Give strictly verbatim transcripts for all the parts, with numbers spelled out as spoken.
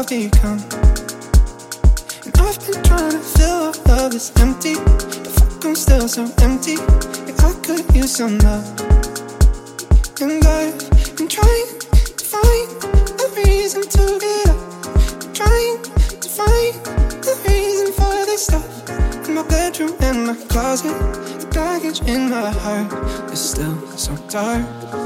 become. And I've been trying to fill up love that's empty. The fuck, I'm still so empty. Yeah, I could use some love. And I've been trying to find a reason to get up. I'm trying to find a reason for this stuff. In my bedroom and my closet, the baggage in my heart is still so dark.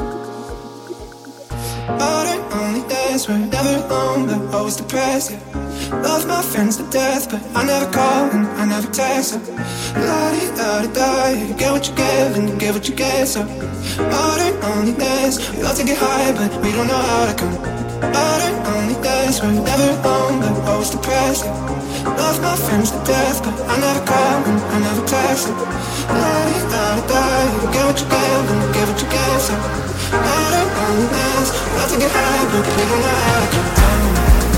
Modern only days were never alone, but always depressed, yeah. Love my friends to death, but I never call and I never text them. La-di-da-di-da, you get what you give and you get what you get, so modern only days, we love to get high, but we don't know how to come. Modern only days were never alone, but always depressed, yeah. Love my friends to death, but I never call and I never text them. La-di-da-di-da, you get what you give and you get what you get, so modern only days, we love to get high, but we don't know how to come down.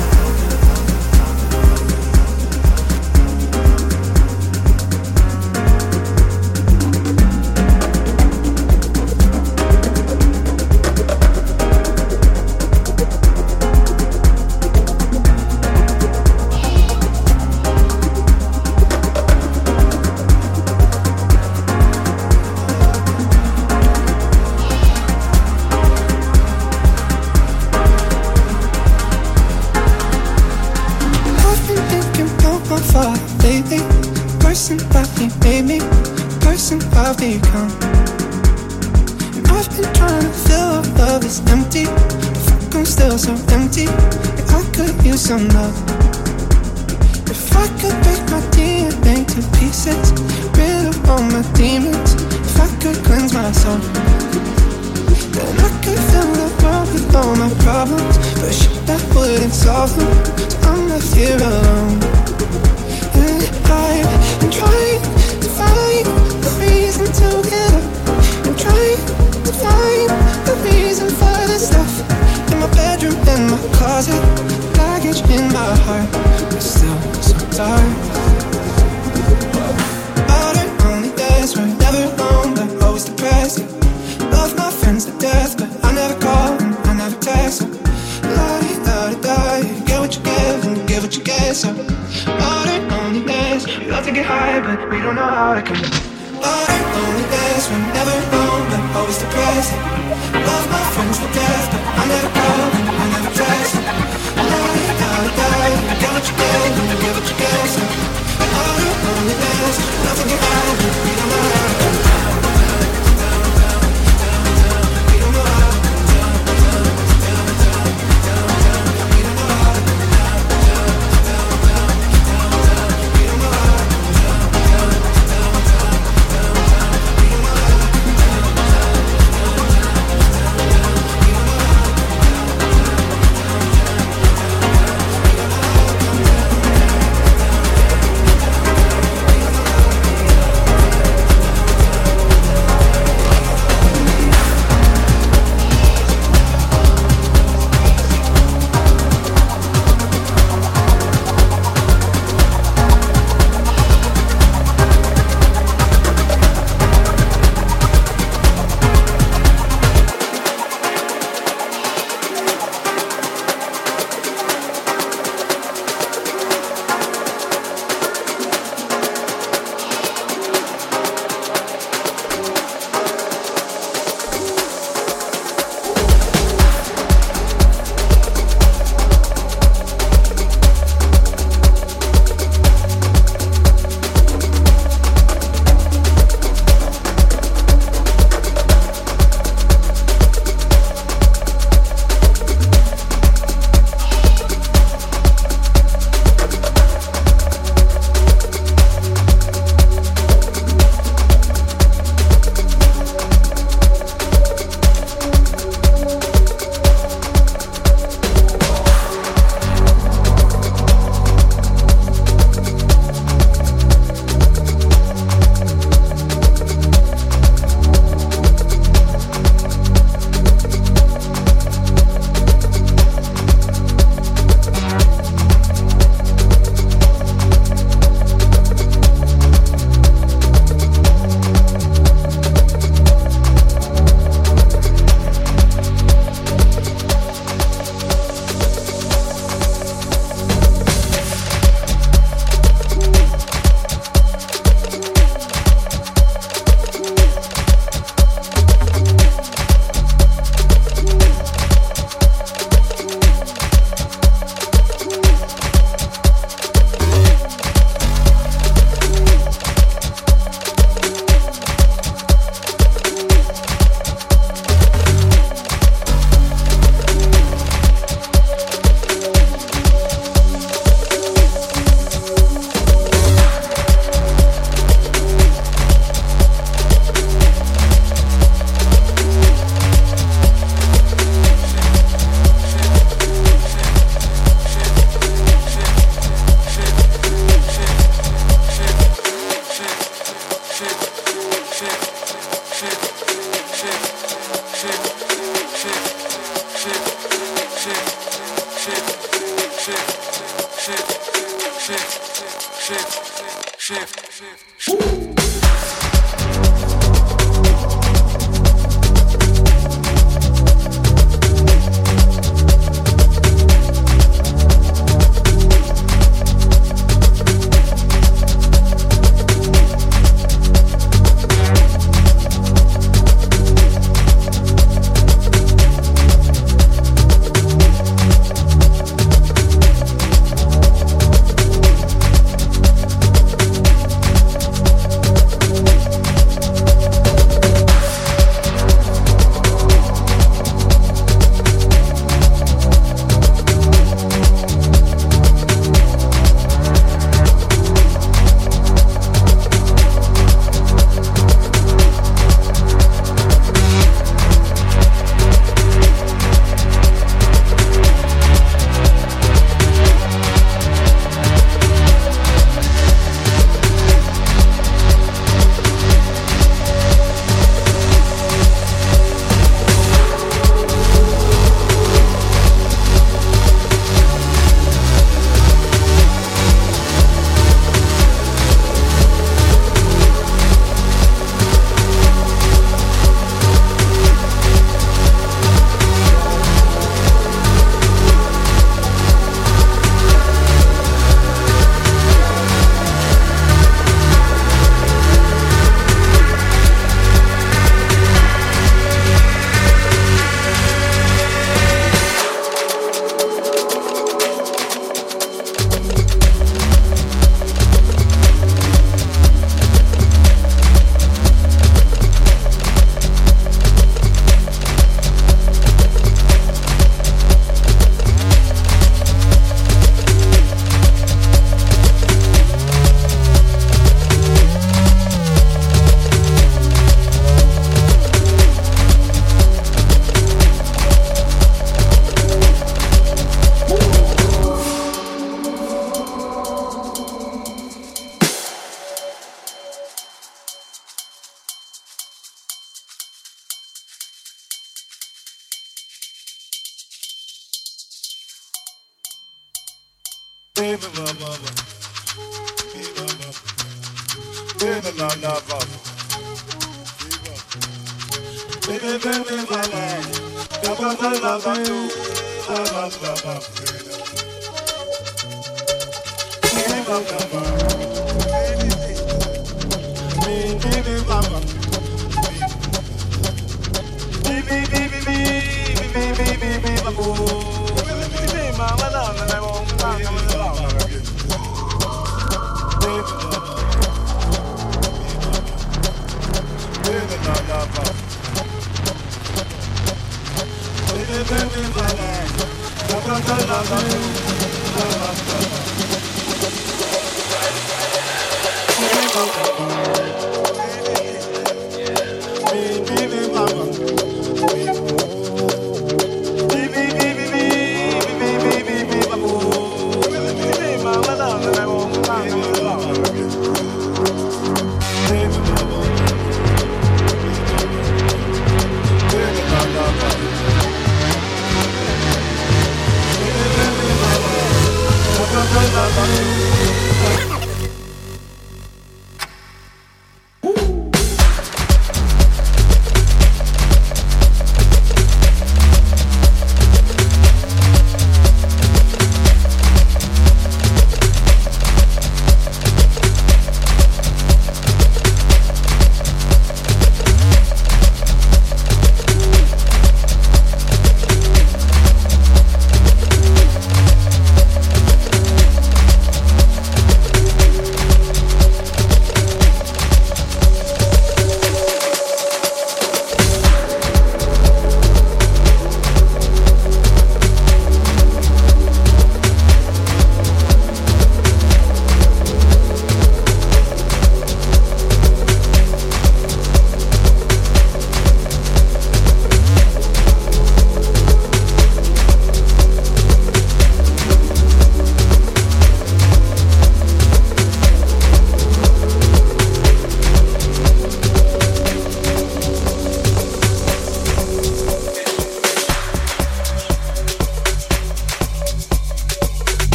I've become. And I've been trying to fill up love that's empty. Fuck, I'm still so empty. Yeah, I could use some love. If I could break my D N A to pieces, rid of all my demons. If I could cleanse my soul, then I could fill the world with all my problems. But shit, that wouldn't solve them, so I'm left here alone. And I've been trying to find a reason to get up. I'm trying to find a reason for this stuff. In my bedroom, in my closet, baggage in my heart, it's still so dark. Modern only days were never alone, but always depressed, yeah. Love my friends to death, but I never call and I never text them. La-di-da-di-da, you get what you give and you get what you get, so modern only days, we love to get high, but we don't know how to come. Modern only days, we're never alone, but always depressed. Love my friends to death, but I never call and I never text. La-di-da-di-da, you get what you give and you get what you get, so modern only days, we love to get high, but we don't know how to come. shift, shift, shift, shift.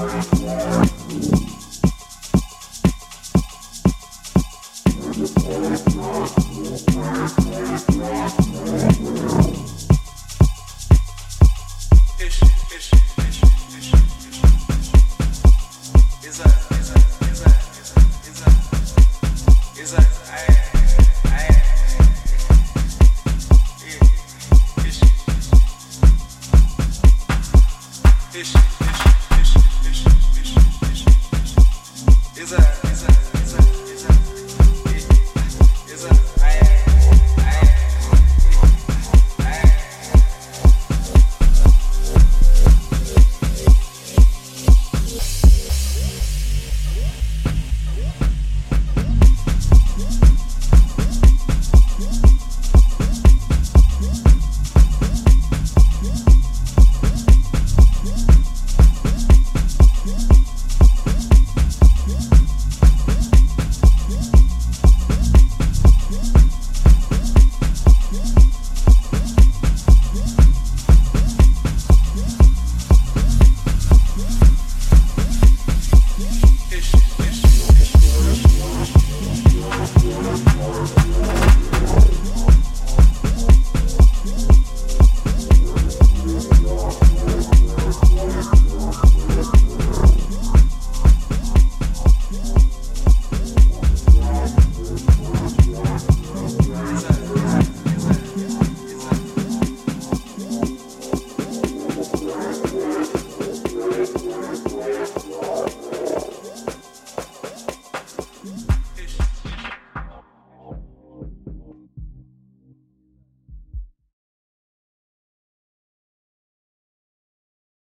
Is that